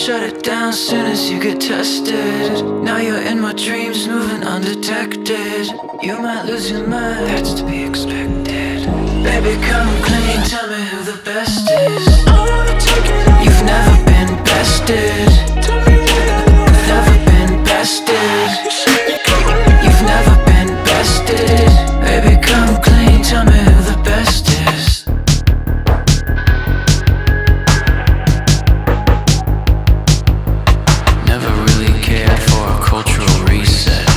shut it down soon as you get tested. Now you're in my dreams, moving undetected. You might lose your mind, that's to be expected. Baby, come clean, tell me who the best is. You've never been bested. Never been bested. You've never been bested. Baby, come clean, tell me who the best is. Never really cared for a cultural reset.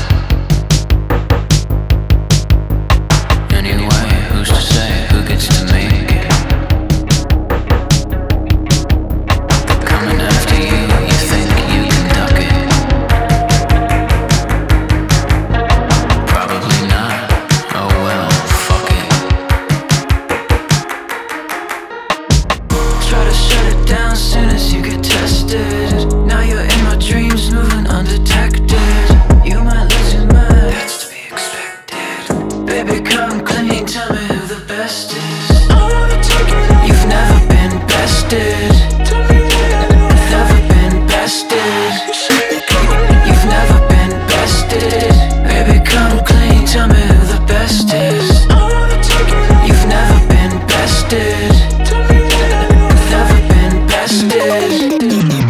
Anyway, who's to say who gets to make it? They're coming after you, you think you can duck it? Probably not. Oh well, fuck it. Try to shut it down soon as you get tested. Now you're in my dreams, moving undetected. You might lose your mind, that's to be expected. Baby, come clean, tell me who the best is. You've never been bested. Never been bested. You've never been bested. Baby, come clean, tell me who the best is. You've never been bested. Never been bested.